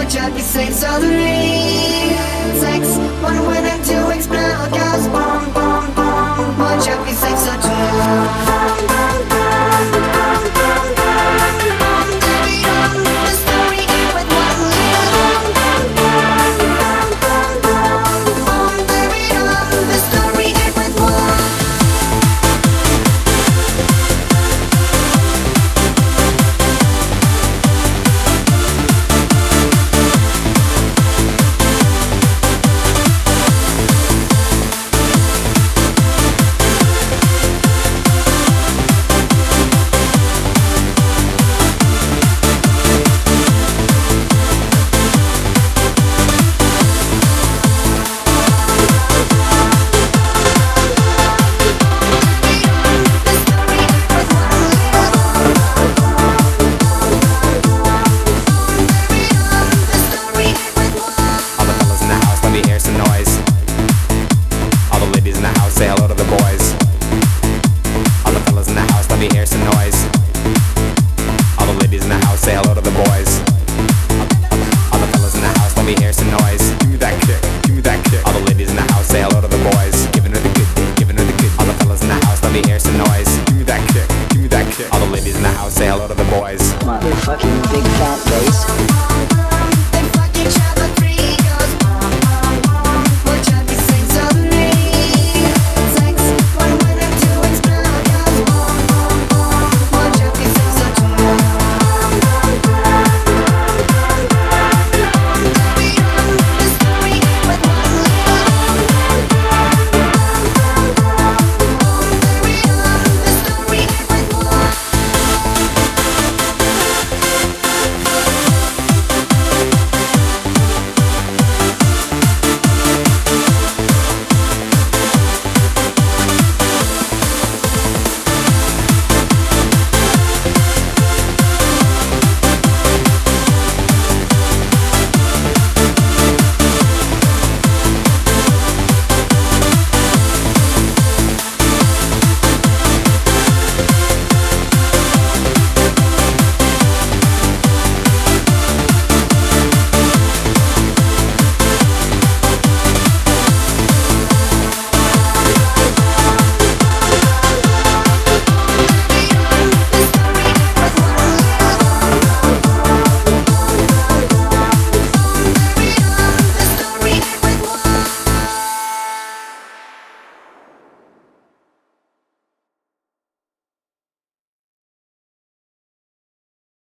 junkie saves all the rain. Sex, one winner to explode. Cause boom, boom, boom. One junkie saves all the say hello to the boys. All the fellas in the house, let me hear some noise. All the ladies in the house, say hello to the boys. All the fellas in the house, let me hear some noise. Give me that kick, give me that kick. All the ladies in the house, say hello to the boys. Giving her the good dick, giving her the good. All the fellas in the house, let me hear some noise. Give me that kick, give me that kick. All the ladies in the house, say hello to the boys. Motherfucking big fat bass.